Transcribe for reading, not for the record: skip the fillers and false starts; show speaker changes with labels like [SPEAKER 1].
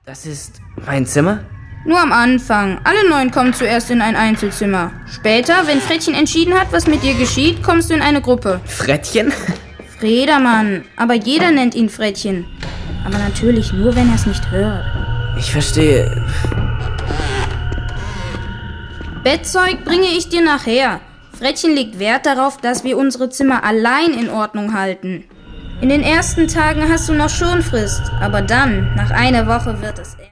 [SPEAKER 1] Das ist mein Zimmer?
[SPEAKER 2] Nur am Anfang. Alle Neuen kommen zuerst in ein Einzelzimmer. Später, wenn Frettchen entschieden hat, was mit dir geschieht, kommst du in eine Gruppe.
[SPEAKER 1] Frettchen?
[SPEAKER 2] Fredermann. Aber jeder nennt ihn Frettchen. Aber natürlich nur, wenn er es nicht hört.
[SPEAKER 1] Ich verstehe.
[SPEAKER 2] Bettzeug bringe ich dir nachher. Frettchen legt Wert darauf, dass wir unsere Zimmer allein in Ordnung halten. In den ersten Tagen hast du noch Schonfrist, aber dann, nach einer Woche, wird es